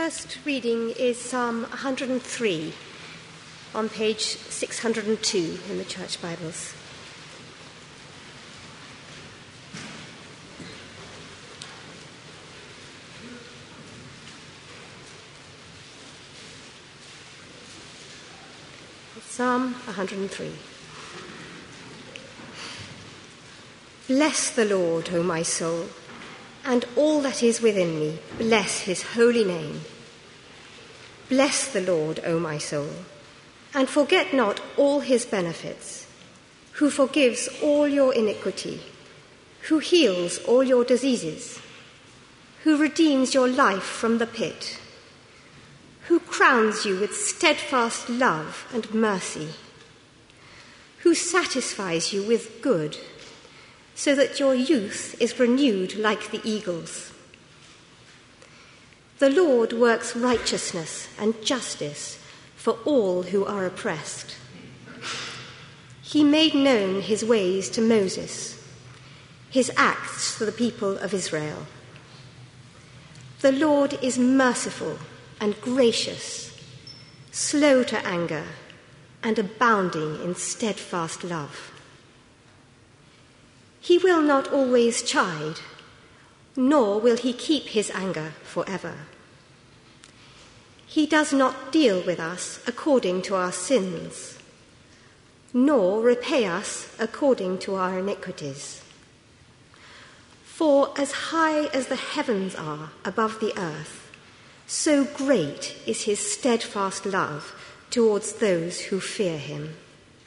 first reading is Psalm 103 on page 602 in the Church Bibles. Psalm 103. Bless the Lord, O my soul, and all that is within me, bless his holy name. Bless the Lord, O my soul, and forget not all his benefits, who forgives all your iniquity, who heals all your diseases, who redeems your life from the pit, who crowns you with steadfast love and mercy, who satisfies you with good, so that your youth is renewed like the eagles. The Lord works righteousness and justice for all who are oppressed. He made known his ways to Moses, his acts to the people of Israel. The Lord is merciful and gracious, slow to anger, and abounding in steadfast love. He will not always chide, nor will he keep his anger forever. He does not deal with us according to our sins, nor repay us according to our iniquities. For as high as the heavens are above the earth, so great is his steadfast love towards those who fear him.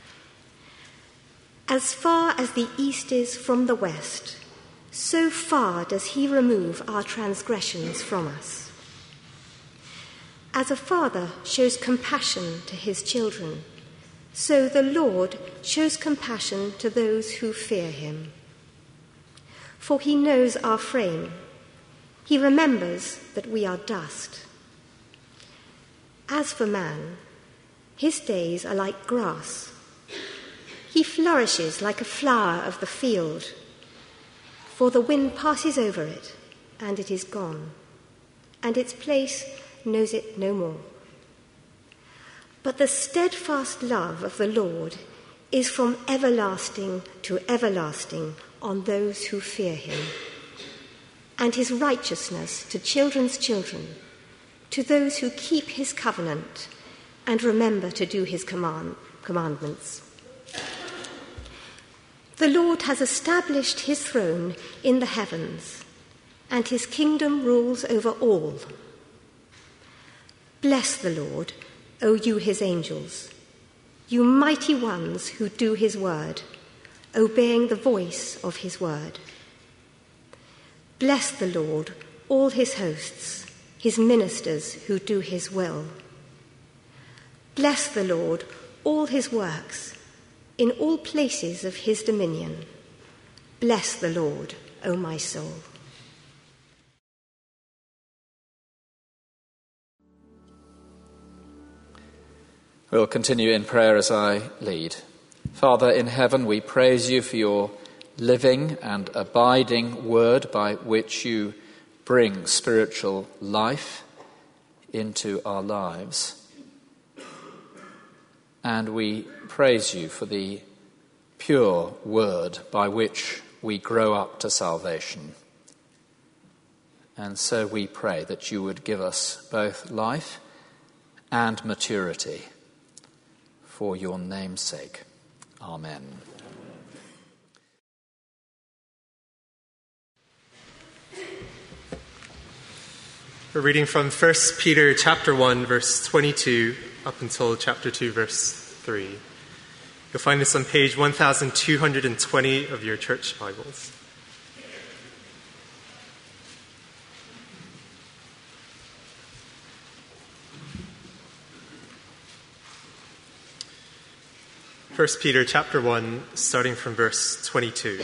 As far as the east is from the west, so far does he remove our transgressions from us. As a father shows compassion to his children, so the Lord shows compassion to those who fear him. For he knows our frame. He remembers that we are dust. As for man, his days are like grass. He flourishes like a flower of the field, for the wind passes over it, and it is gone, and its place knows it no more. But the steadfast love of the Lord is from everlasting to everlasting on those who fear him, and his righteousness to children's children, to those who keep his covenant and remember to do his commandments. The Lord has established his throne in the heavens, and his kingdom rules over all. Bless the Lord, O you his angels, you mighty ones who do his word, obeying the voice of his word. Bless the Lord, all his hosts, his ministers who do his will. Bless the Lord, all his works, in all places of his dominion. Bless the Lord, O my soul. We'll continue in prayer as I lead. Father in heaven, we praise you for your living and abiding word by which you bring spiritual life into our lives. And we praise you for the pure word by which we grow up to salvation. And so we pray that you would give us both life and maturity for your name's sake. Amen. We're reading from 1 Peter chapter 1, verse 22, up until chapter 2, verse 3. You'll find this on page 1220 of your church Bibles. First Peter chapter 1, starting from verse 22.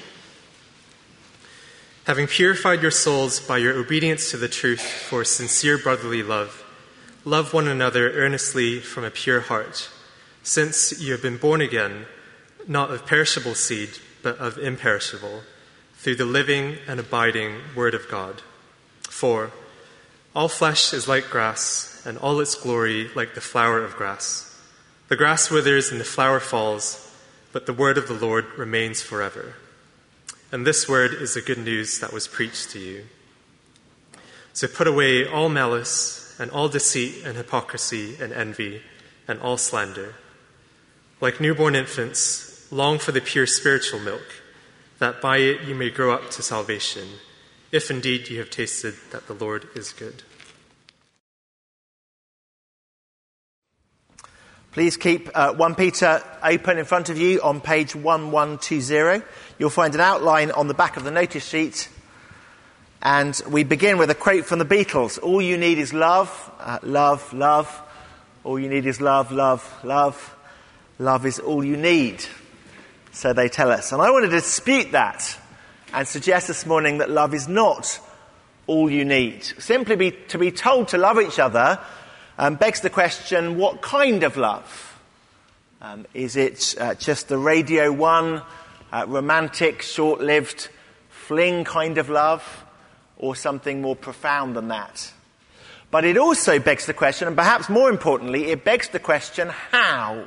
Having purified your souls by your obedience to the truth for sincere brotherly love, love one another earnestly from a pure heart, since you have been born again, not of perishable seed, but of imperishable, through the living and abiding Word of God. For All flesh is like grass, and all its glory like the flower of grass. The grass withers and the flower falls, but the word of the Lord remains forever. And this word is the good news that was preached to you. So put away all malice and all deceit and hypocrisy and envy and all slander. Like newborn infants, long for the pure spiritual milk, that by it you may grow up to salvation, if indeed you have tasted that the Lord is good. Please keep 1 Peter open in front of you on page 1120. You'll find an outline on the back of the notice sheet. And we begin with a quote from the Beatles. All you need is love, love, love. All you need is love, love, love. Love is all you need, so they tell us. And I want to dispute that and suggest this morning that love is not all you need. Simply to be told to love each other begs the question, what kind of love? Is it just the Radio 1, romantic, short-lived fling kind of love, or something more profound than that? But it also begs the question, and perhaps more importantly, it begs the question, how?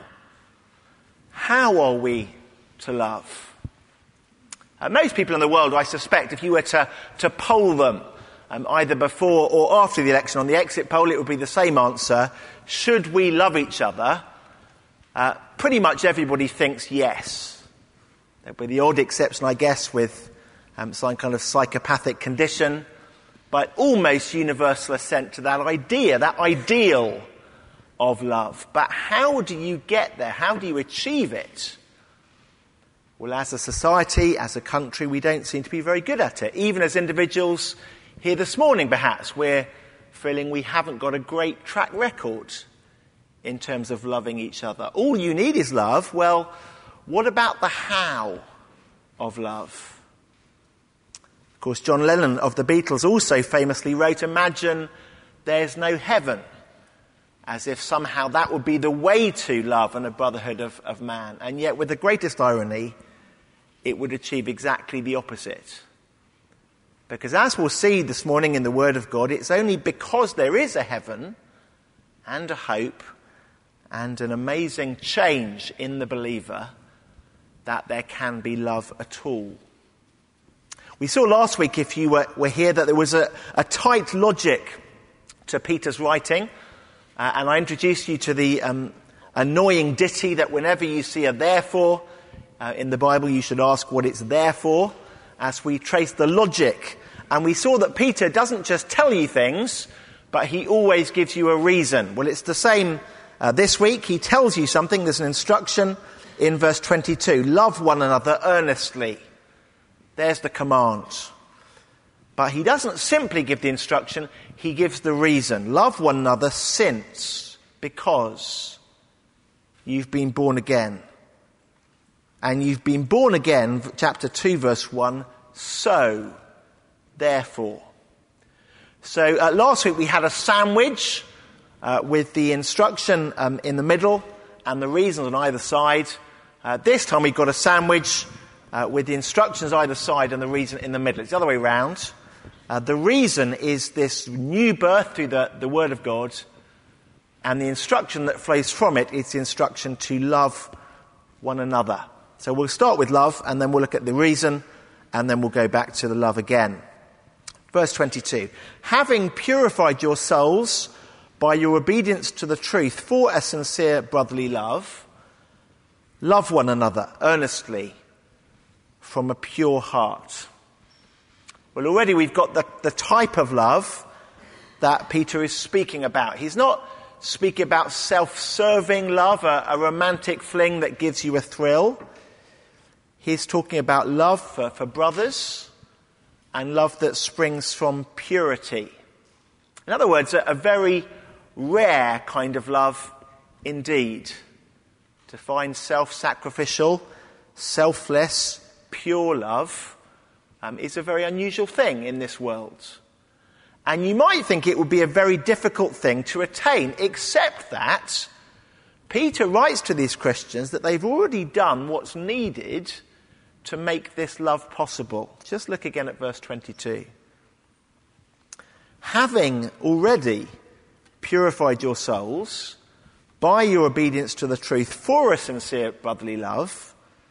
How are we to love? Most people in the world, I suspect, if you were to poll them, either before or after the election on the exit poll, it would be the same answer. Should we love each other? Pretty much everybody thinks yes. There'll be the odd exception, I guess, with some kind of psychopathic condition, but almost universal assent to that idea, that ideal of love. But how do you get there? How do you achieve it? Well, as a society, as a country, we don't seem to be very good at it. Even as individuals here this morning, perhaps, we're feeling we haven't got a great track record in terms of loving each other. All you need is love. Well, what about the how of love? Of course, John Lennon of the Beatles also famously wrote, "Imagine there's no heaven," as if somehow that would be the way to love and a brotherhood of man. And yet, with the greatest irony, it would achieve exactly the opposite. Because as we'll see this morning in the Word of God, it's only because there is a heaven and a hope and an amazing change in the believer that there can be love at all. We saw last week, if you were here, that there was a tight logic to Peter's writing. And I introduced you to the annoying ditty that whenever you see a therefore in the Bible, you should ask what it's there for, as we trace the logic. And we saw that Peter doesn't just tell you things, but he always gives you a reason. Well, it's the same this week. He tells you something. There's an instruction in verse 22. Love one another earnestly. There's the command. But he doesn't simply give the instruction, he gives the reason. Love one another because you've been born again. And you've been born again, chapter 2, verse 1, so, therefore. So last week we had a sandwich with the instruction in the middle and the reasons on either side. This time we've got a sandwich with the instructions either side and the reason in the middle. It's the other way around. The reason is this new birth through the Word of God, and the instruction that flows from it is the instruction to love one another. So we'll start with love, and then we'll look at the reason, and then we'll go back to the love again. Verse 22. Having purified your souls by your obedience to the truth for a sincere brotherly love, love one another earnestly from a pure heart. Well, already we've got the type of love that Peter is speaking about. He's not speaking about self-serving love, a romantic fling that gives you a thrill. He's talking about love for brothers and love that springs from purity. In other words, a very rare kind of love indeed. To find self-sacrificial, selfless, pure love is a very unusual thing in this world. And you might think it would be a very difficult thing to attain, except that Peter writes to these Christians that they've already done what's needed to make this love possible. Just look again at verse 22. having already purified your souls by your obedience to the truth for a sincere brotherly love,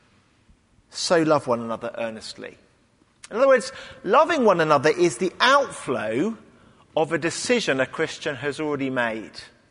so love one another earnestly. In other words, loving one another is the outflow of a decision a Christian has already made.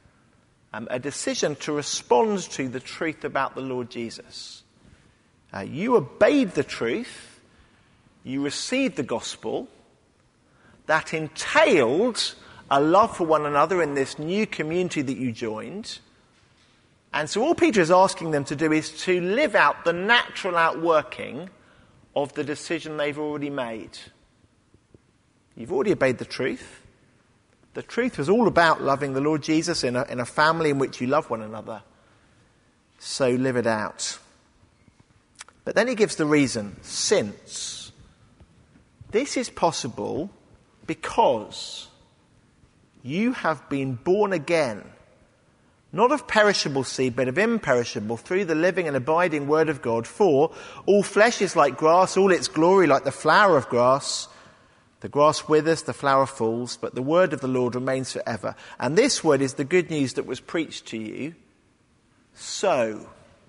A decision to respond to the truth about the Lord Jesus. You obeyed the truth, you received the gospel, that entailed a love for one another in this new community that you joined. And so all Peter is asking them to do is to live out the natural outworking of the decision they've already made. You've already obeyed the truth. The truth was all about loving the Lord Jesus in a family in which you love one another. So live it out. But then he gives the reason, since. This is possible because you have been born again, not of perishable seed, but of imperishable, through the living and abiding word of God. For all flesh is like grass, all its glory like the flower of grass. The grass withers, the flower falls, but the word of the Lord remains forever. And this word is the good news that was preached to you. So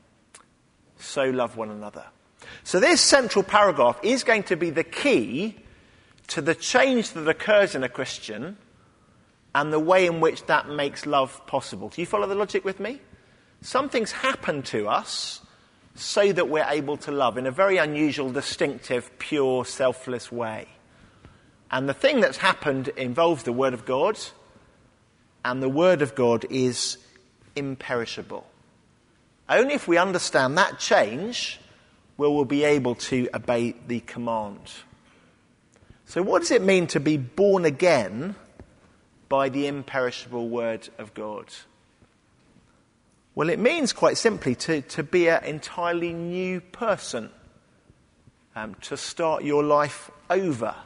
love one another. So this central paragraph is going to be the key to the change that occurs in a Christian and the way in which that makes love possible. Do you follow the logic with me? Something's happened to us so that we're able to love in a very unusual, distinctive, pure, selfless way. And the thing that's happened involves the Word of God, and the Word of God is imperishable. Only if we understand that change will we be able to obey the command. So what does it mean to be born again by the imperishable Word of God? Well, it means quite simply to be an entirely new person, to start your life over.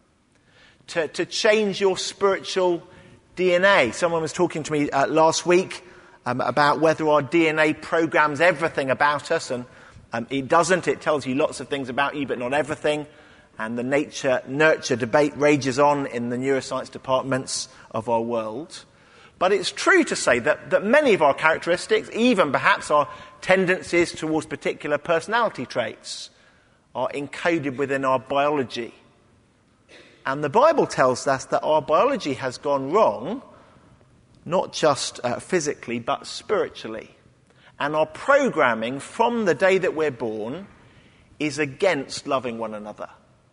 To change your spiritual DNA. Someone was talking to me last week about whether our DNA programs everything about us, and it doesn't. It tells you lots of things about you, but not everything. And the nature-nurture debate rages on in the neuroscience departments of our world. But it's true to say that many of our characteristics, even perhaps our tendencies towards particular personality traits, are encoded within our biology. And the Bible tells us that our biology has gone wrong, not just physically, but spiritually. And our programming from the day that we're born is against loving one another.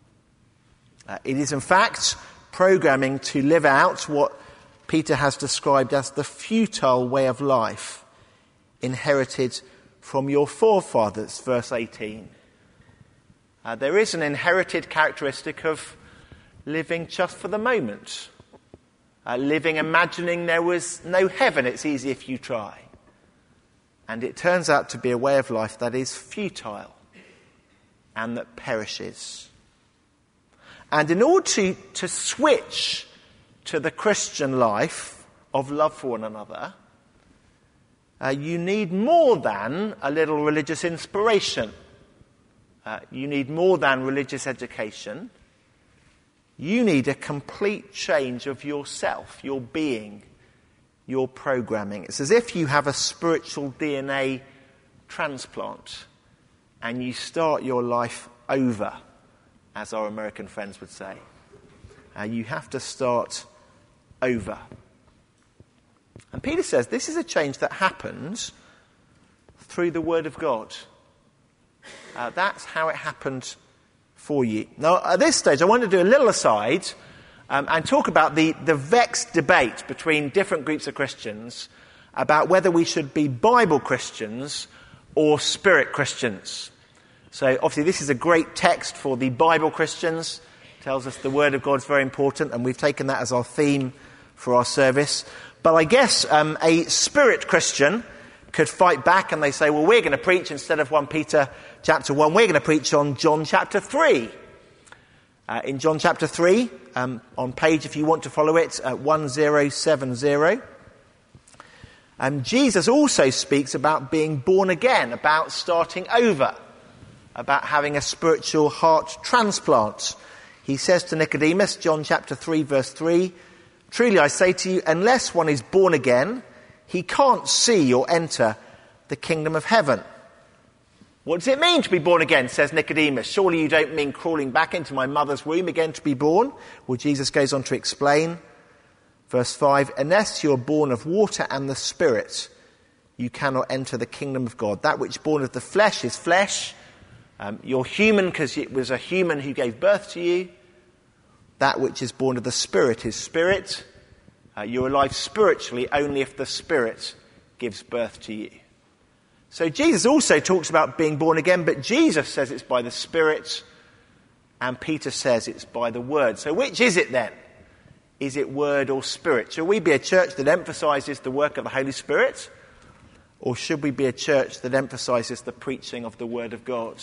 It is, in fact, programming to live out what Peter has described as the futile way of life inherited from your forefathers, verse 18. There is an inherited characteristic of living just for the moment. Living imagining there was no heaven. It's easy if you try. And it turns out to be a way of life that is futile and that perishes. And in order to switch to the Christian life of love for one another, you need more than a little religious inspiration. You need more than religious education. You need a complete change of yourself, your being, your programming. It's as if you have a spiritual DNA transplant and you start your life over, as our American friends would say. You have to start over. And Peter says this is a change that happens through the Word of God. That's how it happened for you. Now, at this stage, I want to do a little aside and talk about the vexed debate between different groups of Christians about whether we should be Bible Christians or Spirit Christians. So, obviously, this is a great text for the Bible Christians. It tells us the Word of God is very important, and we've taken that as our theme for our service. But I guess a Spirit Christian could fight back and they say, well, we're going to preach instead of 1 Peter chapter 1, we're going to preach on John chapter 3. In John chapter 3, on page, if you want to follow it, 1070, Jesus also speaks about being born again, about starting over, about having a spiritual heart transplant. He says to Nicodemus, John chapter 3, verse 3, Truly I say to you, unless one is born again, he can't see or enter the kingdom of heaven. What does it mean to be born again, says Nicodemus? Surely you don't mean crawling back into my mother's womb again to be born? Well, Jesus goes on to explain, verse 5, unless you are born of water and the Spirit, you cannot enter the kingdom of God. That which is born of the flesh is flesh. You're human because it was a human who gave birth to you. That which is born of the Spirit is spirit. You're alive spiritually only if the Spirit gives birth to you. So Jesus also talks about being born again, but Jesus says it's by the Spirit, and Peter says it's by the Word. So which is it then? Is it Word or Spirit? Shall we be a church that emphasises the work of the Holy Spirit? Or should we be a church that emphasises the preaching of the Word of God?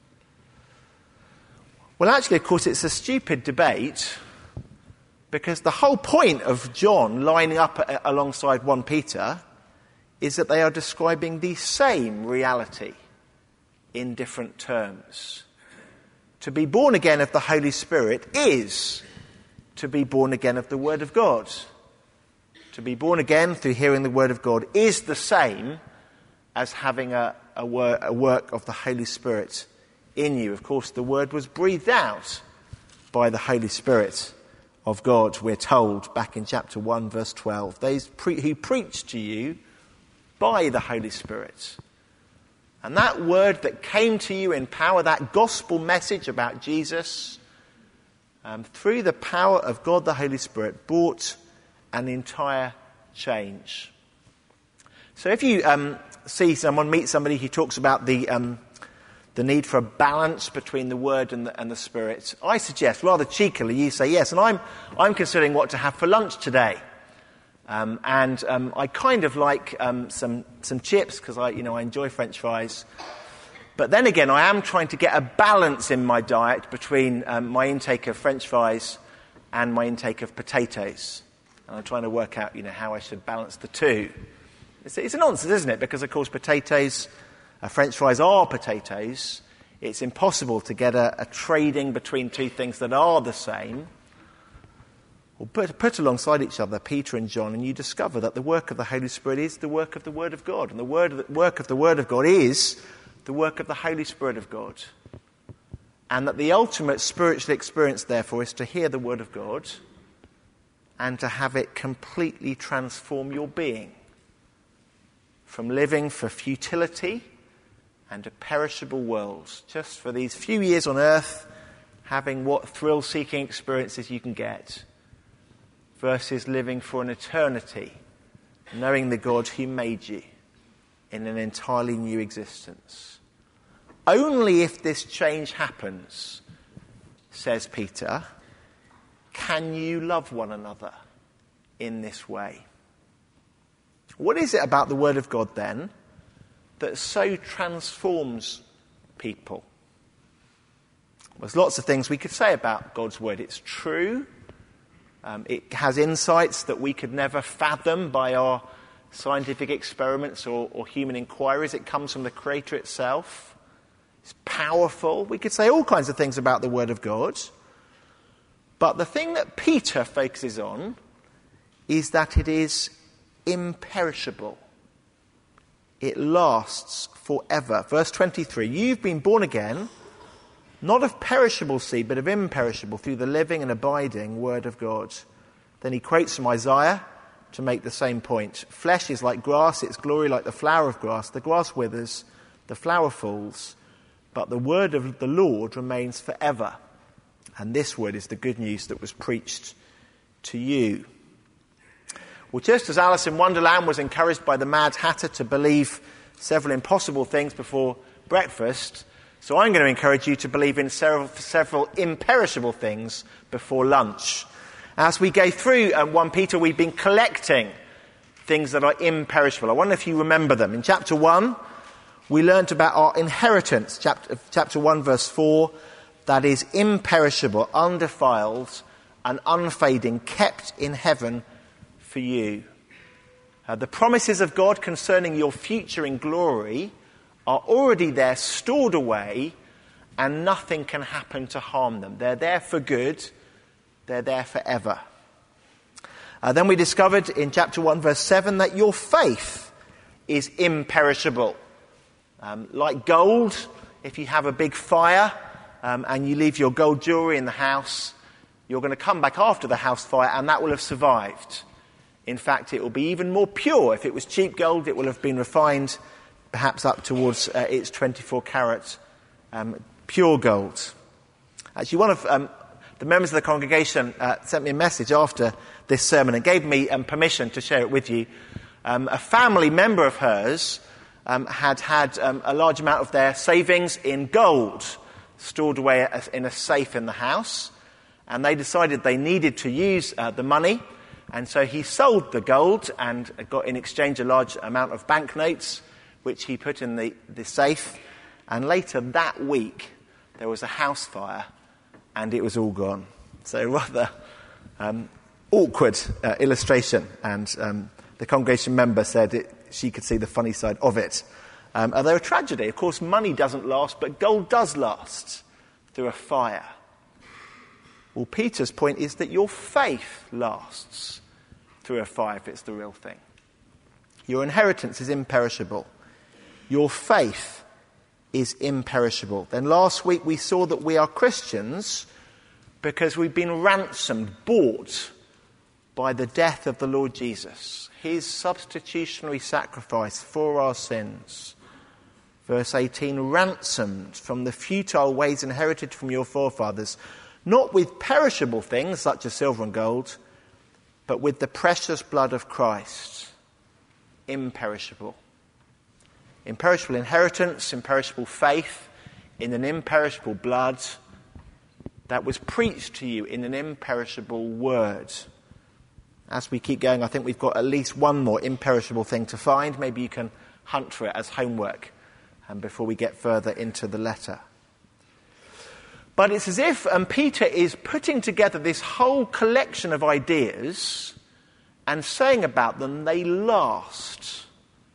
Well, actually, of course, it's a stupid debate, because the whole point of John lining up alongside 1 Peter is that they are describing the same reality in different terms. To be born again of the Holy Spirit is to be born again of the Word of God. To be born again through hearing the Word of God is the same as having a work of the Holy Spirit in you. Of course, the Word was breathed out by the Holy Spirit of God, we're told back in chapter 1, verse 12. Those who preach to you by the Holy Spirit. And that word that came to you in power, that gospel message about Jesus, through the power of God the Holy Spirit, brought an entire change. So if you meet somebody who talks about the need for a balance between the Word and the Spirit, I suggest, rather cheekily, you say yes. And I'm considering what to have for lunch today. I kind of like some chips because I enjoy French fries. But then again, I am trying to get a balance in my diet between my intake of French fries and my intake of potatoes. And I'm trying to work out, how I should balance the two. It's a nonsense, isn't it? Because, of course, French fries are potatoes. It's impossible to get a trading between two things that are the same. Or put alongside each other Peter and John, and you discover that the work of the Holy Spirit is the work of the Word of God. And the work of the Word of God is the work of the Holy Spirit of God. And that the ultimate spiritual experience, therefore, is to hear the Word of God and to have it completely transform your being. From living for futility and a perishable world, just for these few years on earth, having what thrill-seeking experiences you can get, versus living for an eternity, knowing the God who made you in an entirely new existence. Only if this change happens, says Peter, can you love one another in this way. What is it about the Word of God, then, that so transforms people? There's lots of things we could say about God's Word. It's true. It has insights that we could never fathom by our scientific experiments or human inquiries. It comes from the Creator itself. It's powerful. We could say all kinds of things about the Word of God. But the thing that Peter focuses on is that it is imperishable. It lasts forever. Verse 23, you've been born again, not of perishable seed, but of imperishable, through the living and abiding Word of God. Then he quotes from Isaiah to make the same point. Flesh is like grass, its glory like the flower of grass. The grass withers, the flower falls, but the word of the Lord remains forever. And this word is the good news that was preached to you. Well, just as Alice in Wonderland was encouraged by the Mad Hatter to believe several impossible things before breakfast, so I'm going to encourage you to believe in several imperishable things before lunch. As we go through 1 Peter, we've been collecting things that are imperishable. I wonder if you remember them. In chapter 1, we learnt about our inheritance. Chapter 1, verse 4, that is imperishable, undefiled, and unfading, kept in heaven for you. The promises of God concerning your future in glory are already there, stored away, and nothing can happen to harm them. They're there for good. They're there forever. Then we discovered in chapter 1, verse 7, that your faith is imperishable. Like gold, if you have a big fire and you leave your gold jewellery in the house, you're going to come back after the house fire and that will have survived. In fact, it will be even more pure. If it was cheap gold, it will have been refined, perhaps up towards its 24-carat pure gold. Actually, one of the members of the congregation sent me a message after this sermon and gave me permission to share it with you. A family member of hers had a large amount of their savings in gold stored away in a safe in the house, and they decided they needed to use the money. And so he sold the gold and got in exchange a large amount of banknotes, which he put in the safe. And later that week, there was a house fire, and it was all gone. So rather awkward illustration. And the congregation member said she could see the funny side of it. Although a tragedy, of course, money doesn't last, but gold does last through a fire. Well, Peter's point is that your faith lasts through a fire if it's the real thing. Your inheritance is imperishable. Your faith is imperishable. Then last week we saw that we are Christians because we've been ransomed, bought by the death of the Lord Jesus, his substitutionary sacrifice for our sins. Verse 18, ransomed from the futile ways inherited from your forefathers, not with perishable things such as silver and gold, but with the precious blood of Christ, imperishable. Imperishable inheritance, imperishable faith in an imperishable blood that was preached to you in an imperishable word. As we keep going, I think we've got at least one more imperishable thing to find. Maybe you can hunt for it as homework before we get further into the letter. But it's as if Peter is putting together this whole collection of ideas and saying about them they last.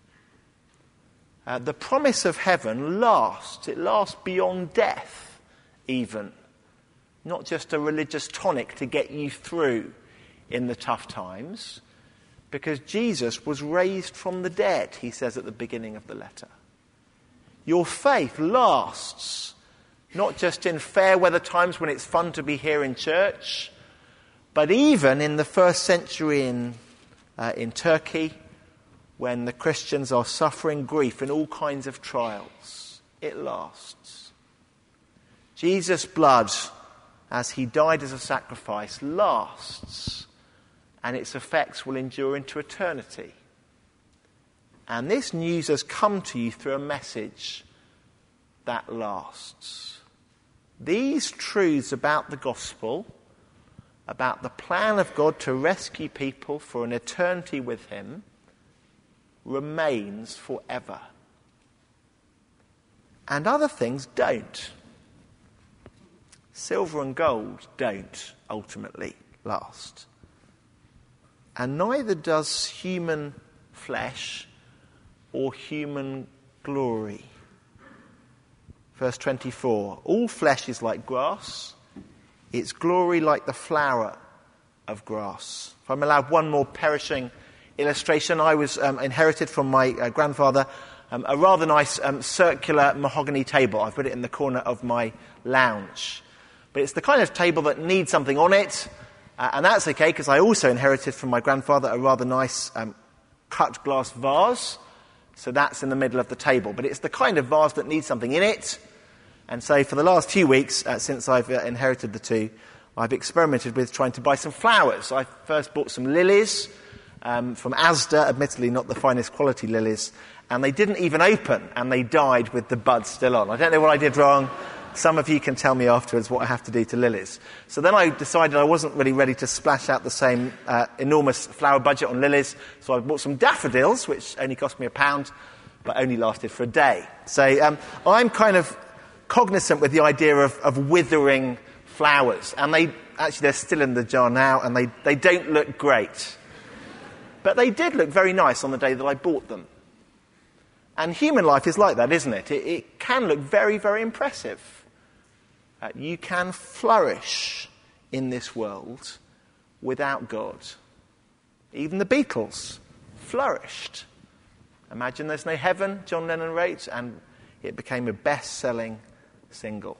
The promise of heaven lasts. It lasts beyond death, even. Not just a religious tonic to get you through in the tough times, because Jesus was raised from the dead, he says at the beginning of the letter. Your faith lasts. Not just in fair weather times when it's fun to be here in church, but even in the first century in Turkey, when the Christians are suffering grief in all kinds of trials. It lasts. Jesus' blood, as he died as a sacrifice, lasts, and its effects will endure into eternity. And this news has come to you through a message that lasts. These truths about the gospel, about the plan of God to rescue people for an eternity with him, remains forever. And other things don't. Silver and gold don't ultimately last. And neither does human flesh or human glory. Verse 24, all flesh is like grass, its glory like the flower of grass. If I'm allowed one more perishing illustration, I was inherited from my grandfather a rather nice circular mahogany table. I've put it in the corner of my lounge. But it's the kind of table that needs something on it, and that's okay because I also inherited from my grandfather a rather nice cut glass vase. So that's in the middle of the table. But it's the kind of vase that needs something in it. And so for the last 2 weeks, since I've inherited the two, I've experimented with trying to buy some flowers. I first bought some lilies from Asda, admittedly not the finest quality lilies, and they didn't even open, and they died with the buds still on. I don't know what I did wrong. Some of you can tell me afterwards what I have to do to lilies. So then I decided I wasn't really ready to splash out the same enormous flower budget on lilies, so I bought some daffodils, which only cost me £1, but only lasted for a day. So I'm kind of cognizant with the idea of withering flowers. And they're still in the jar now, and they don't look great. But they did look very nice on the day that I bought them. And human life is like that, isn't it? It can look very, very impressive. You can flourish in this world without God. Even the Beatles flourished. Imagine There's No Heaven, John Lennon wrote, and it became a best-selling single.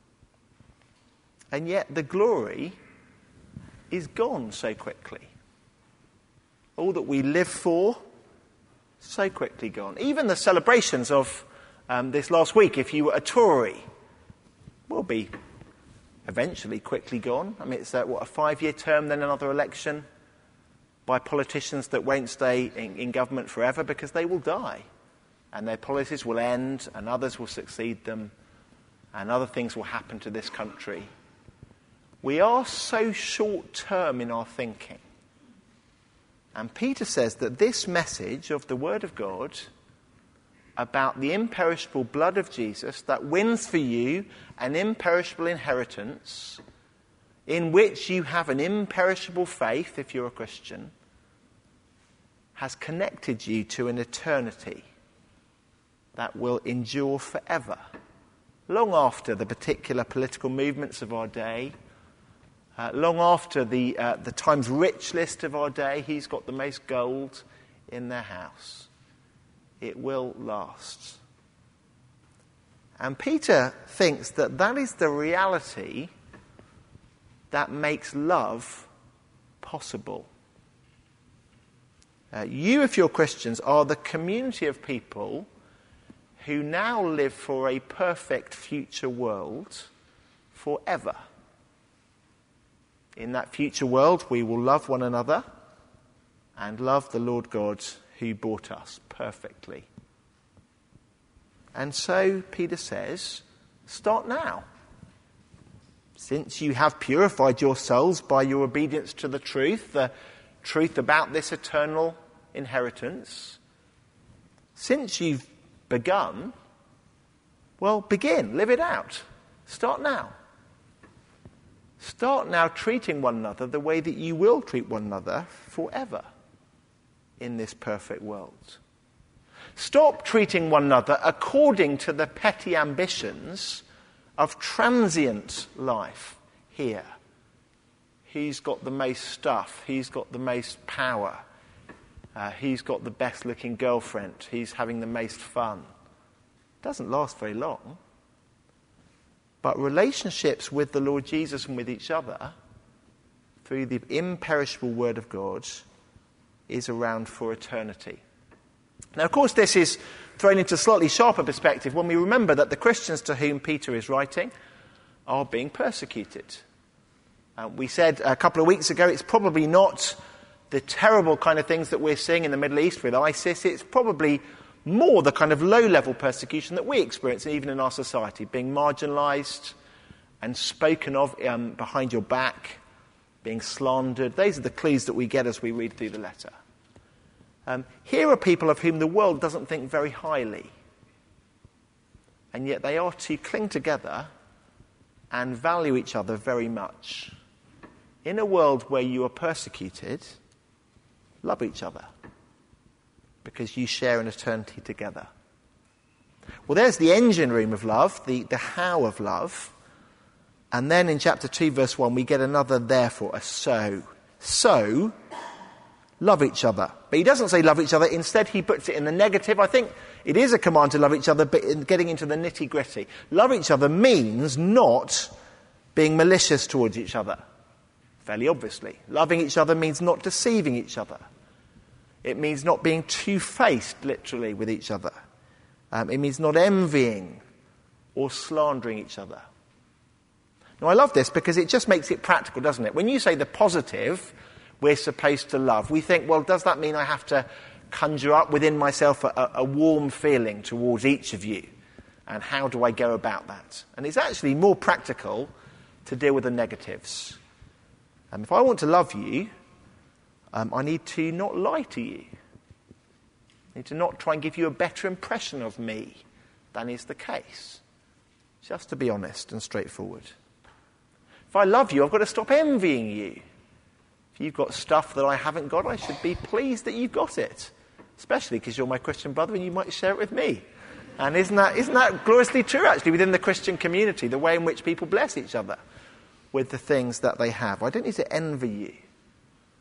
And yet the glory is gone so quickly. All that we live for, so quickly gone. Even the celebrations of this last week, if you were a Tory, will be eventually quickly gone. I mean, it's a 5-year term, then another election by politicians that won't stay in government forever because they will die. And their policies will end, and others will succeed them, and other things will happen to this country. We are so short-term in our thinking. And Peter says that this message of the Word of God about the imperishable blood of Jesus that wins for you an imperishable inheritance in which you have an imperishable faith, if you're a Christian, has connected you to an eternity that will endure forever, long after the particular political movements of our day, long after the Times Rich list of our day. He's got the most gold in their house. It will last. And Peter thinks that that is the reality that makes love possible. You, if you're Christians, are the community of people who now live for a perfect future world forever. In that future world, we will love one another and love the Lord God who bought us perfectly. And so, Peter says, start now. Since you have purified your souls by your obedience to the truth about this eternal inheritance, since you've begun, well, begin, live it out. Start now. Start now treating one another the way that you will treat one another forever in this perfect world. Stop treating one another according to the petty ambitions of transient life here. He's got the most stuff. He's got the most power. He's got the best-looking girlfriend. He's having the most fun. Doesn't last very long. But relationships with the Lord Jesus and with each other, through the imperishable Word of God, is around for eternity. Now, of course, this is thrown into slightly sharper perspective when we remember that the Christians to whom Peter is writing are being persecuted. We said a couple of weeks ago it's probably not the terrible kind of things that we're seeing in the Middle East with ISIS. It's probably more the kind of low-level persecution that we experience even in our society, being marginalised and spoken of behind your back, being slandered. Those are the clues that we get as we read through the letter. Here are people of whom the world doesn't think very highly, and yet they are to cling together and value each other very much. In a world where you are persecuted, love each other, because you share an eternity together. Well, there's the engine room of love, the how of love. And then in chapter 2, verse 1, we get another therefore, a so. So, love each other. But he doesn't say love each other. Instead, he puts it in the negative. I think it is a command to love each other, but in getting into the nitty-gritty. Love each other means not being malicious towards each other. Fairly obviously. Loving each other means not deceiving each other. It means not being two-faced, literally, with each other. It means not envying or slandering each other. Now, I love this because it just makes it practical, doesn't it? When you say the positive we're supposed to love, we think, well, does that mean I have to conjure up within myself a warm feeling towards each of you? And how do I go about that? And it's actually more practical to deal with the negatives. If I want to love you, I need to not lie to you. I need to not try and give you a better impression of me than is the case. Just to be honest and straightforward. If I love you, I've got to stop envying you. If you've got stuff that I haven't got, I should be pleased that you've got it. Especially because you're my Christian brother and you might share it with me. And isn't that gloriously true, actually, within the Christian community, the way in which people bless each other with the things that they have? I don't need to envy you.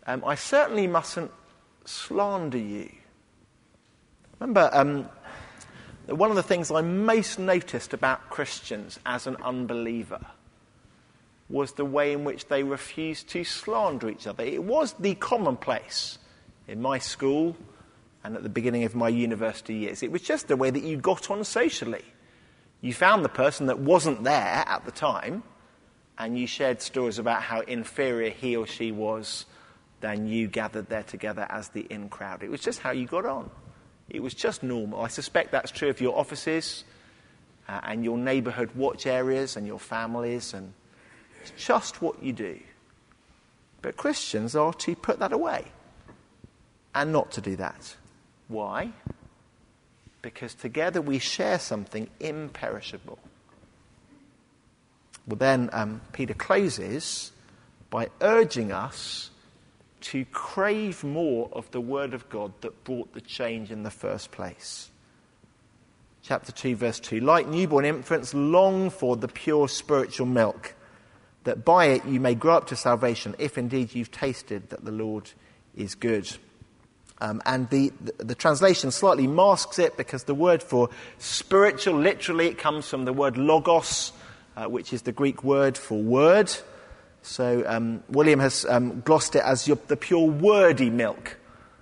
I certainly mustn't slander you. Remember, one of the things I most noticed about Christians as an unbeliever was the way in which they refused to slander each other. It was the commonplace in my school and at the beginning of my university years. It was just the way that you got on socially. You found the person that wasn't there at the time, and you shared stories about how inferior he or she was than you gathered there together as the in crowd. It was just how you got on. It was just normal. I suspect that's true of your offices and your neighbourhood watch areas and your families, and it's just what you do. But Christians are to put that away and not to do that. Why? Because together we share something imperishable. Well, then Peter closes by urging us to crave more of the Word of God that brought the change in the first place. Chapter 2, verse 2. Like newborn infants, long for the pure spiritual milk, that by it you may grow up to salvation, if indeed you've tasted that the Lord is good. And the translation slightly masks it, because the word for spiritual, literally, it comes from the word logos, which is the Greek word for word. So William has glossed it as the pure wordy milk,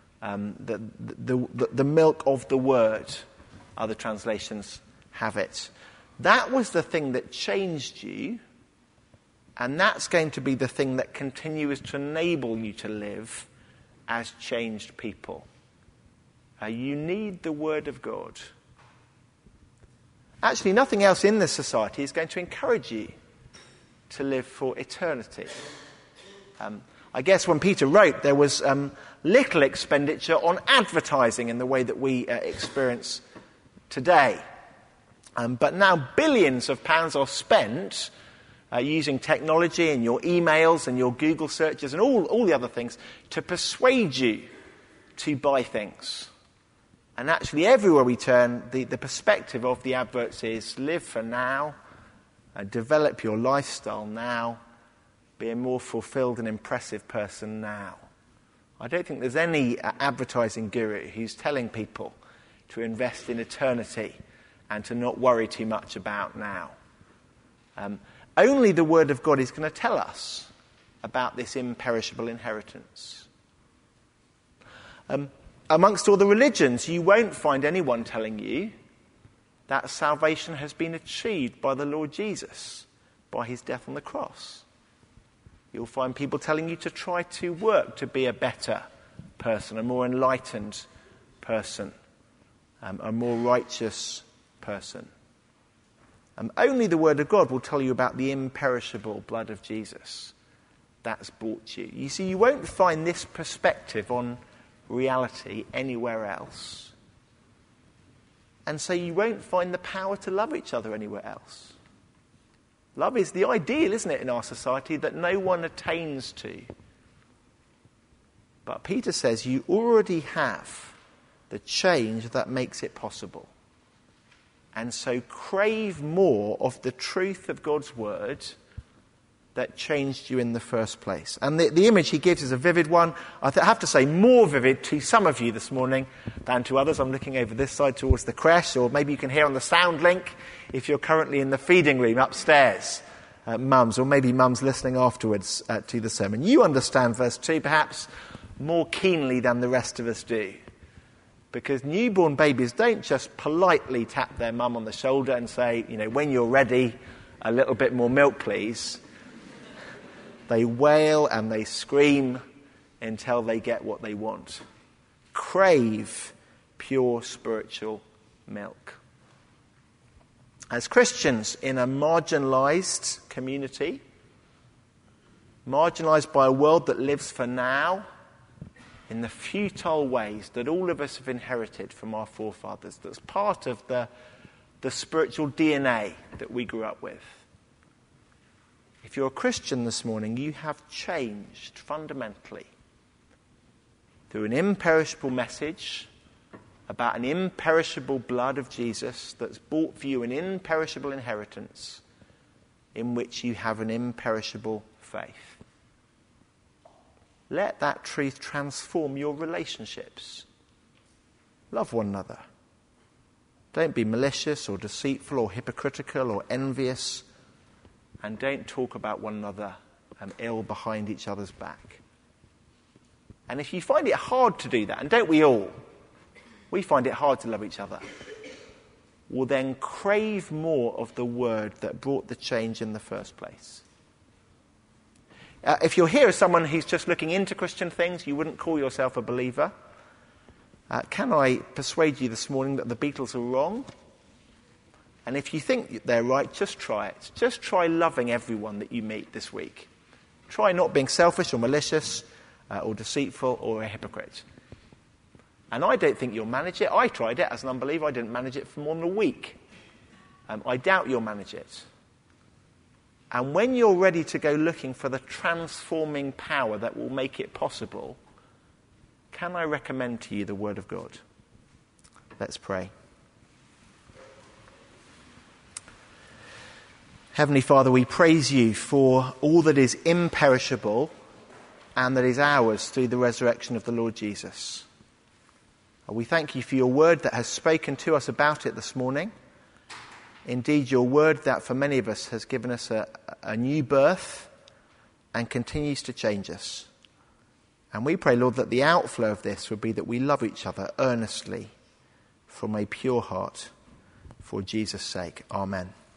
the milk of the word. Other translations have it. That was the thing that changed you, and that's going to be the thing that continues to enable you to live as changed people. You need the Word of God. Actually, nothing else in this society is going to encourage you to live for eternity. I guess when Peter wrote, there was little expenditure on advertising in the way that we experience today. But now billions of pounds are spent using technology and your emails and your Google searches and all the other things to persuade you to buy things. And actually everywhere we turn, the perspective of the adverts is live for now, develop your lifestyle now, be a more fulfilled and impressive person now. I don't think there's any advertising guru who's telling people to invest in eternity and to not worry too much about now. Only the Word of God is going to tell us about this imperishable inheritance. Amongst all the religions, you won't find anyone telling you that salvation has been achieved by the Lord Jesus, by his death on the cross. You'll find people telling you to try to work to be a better person, a more enlightened person, a more righteous person. Only the Word of God will tell you about the imperishable blood of Jesus that's bought you. You see, you won't find this perspective on reality anywhere else. And so you won't find the power to love each other anywhere else. Love is the ideal, isn't it, in our society that no one attains to. But Peter says you already have the change that makes it possible. And so crave more of the truth of God's word that changed you in the first place. And the image he gives is a vivid one. I have to say more vivid to some of you this morning than to others. I'm looking over this side towards the creche, or maybe you can hear on the sound link if you're currently in the feeding room upstairs, mums, or maybe mums listening afterwards to the sermon. You understand verse 2 perhaps more keenly than the rest of us do. Because newborn babies don't just politely tap their mum on the shoulder and say, when you're ready, a little bit more milk, please. They wail and they scream until they get what they want. Crave pure spiritual milk. As Christians in a marginalised community, marginalised by a world that lives for now, in the futile ways that all of us have inherited from our forefathers, that's part of the spiritual DNA that we grew up with. If you're a Christian this morning, you have changed fundamentally through an imperishable message about an imperishable blood of Jesus that's bought for you an imperishable inheritance in which you have an imperishable faith. let that truth transform your relationships. Love one another. Don't be malicious or deceitful or hypocritical or envious. And don't talk about one another ill behind each other's back. And if you find it hard to do that, and don't we all? We find it hard to love each other. Well, then crave more of the word that brought the change in the first place. If you're here as someone who's just looking into Christian things, you wouldn't call yourself a believer, can I persuade you this morning that the Beatles are wrong? And if you think they're right, just try it. Just try loving everyone that you meet this week. Try not being selfish or malicious or deceitful or a hypocrite. And I don't think you'll manage it. I tried it as an unbeliever. I didn't manage it for more than a week. I doubt you'll manage it. And when you're ready to go looking for the transforming power that will make it possible, can I recommend to you the Word of God? Let's pray. Heavenly Father, we praise you for all that is imperishable and that is ours through the resurrection of the Lord Jesus. We thank you for your word that has spoken to us about it this morning. Indeed, your word that for many of us has given us a new birth and continues to change us. And we pray, Lord, that the outflow of this would be that we love each other earnestly from a pure heart for Jesus' sake. Amen.